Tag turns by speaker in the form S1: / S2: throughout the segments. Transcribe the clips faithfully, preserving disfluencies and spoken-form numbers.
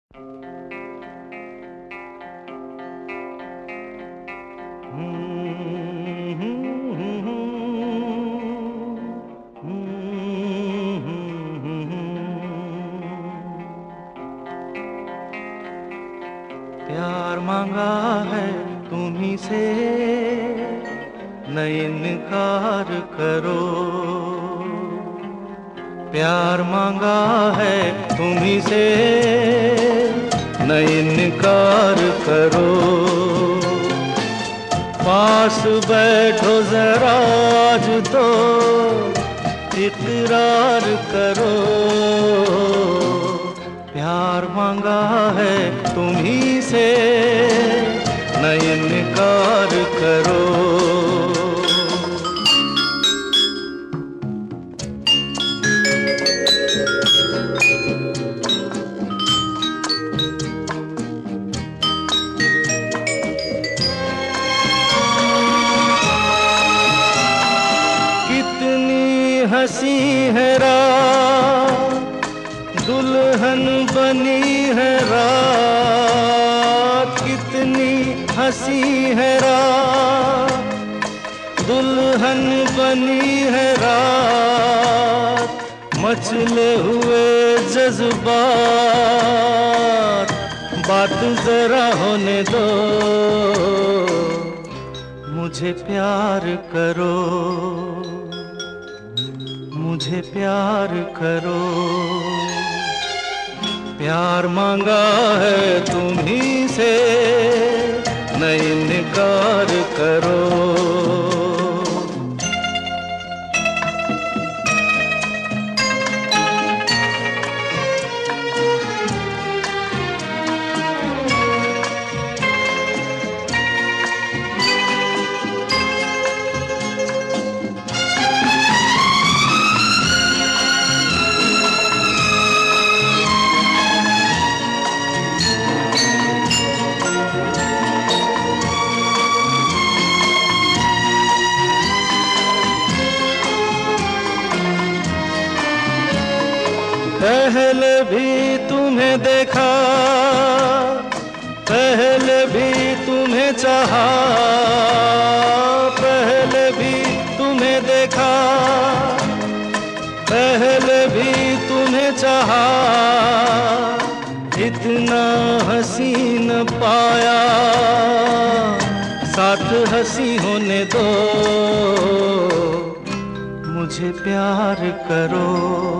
S1: प्यार मांगा है तुम्हीं से, न इनकार करो। प्यार मांगा है तुम्हीं से, न इनकार करो। पास बैठो जरा आज तो इकरार करो। प्यार मांगा है तुम्हीं से, न इनकार करो। कितनी हंसी है रात, दुल्हन बनी है रात। कितनी हंसी है रात, दुल्हन बनी है रात। मचले हुए जज्बात, बात जरा होने दो। मुझे प्यार करो, मुझे प्यार करो। प्यार मांगा है तुम्हीं से, न इनकार करो। पहले भी तुम्हें देखा, पहले भी तुम्हें चाहा। पहले भी तुम्हें देखा, पहले भी तुम्हें चाहा। इतना हसीन पाया, साथ हंसी होने दो। मुझे प्यार करो,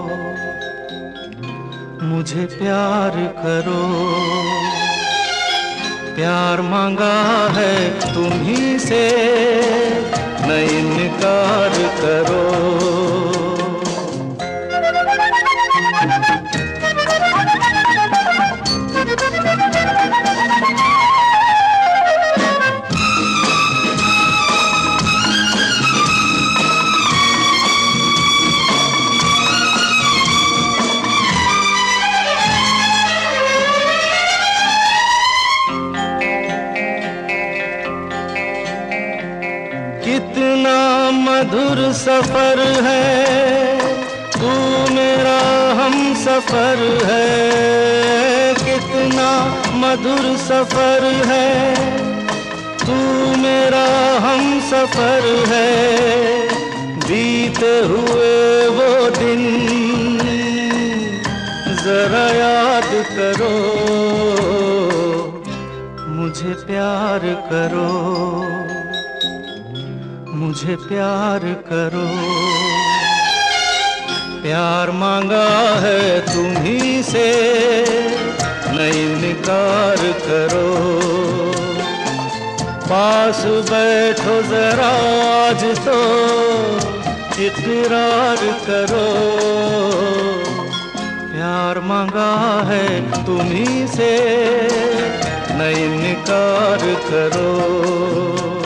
S1: मुझे प्यार करो। प्यार मांगा है तुम्हीं से, न इनकार करो। कितना मधुर सफर है, तू मेरा हम सफर है। कितना मधुर सफर है, तू मेरा हम सफर है। बीते हुए वो दिन जरा याद करो। मुझे प्यार करो, मुझे प्यार करो। प्यार मांगा है तुम्हीं से, न इनकार करो। पास बैठो जरा आज तो इकरार करो। प्यार मांगा है तुम्हीं से, न इनकार करो।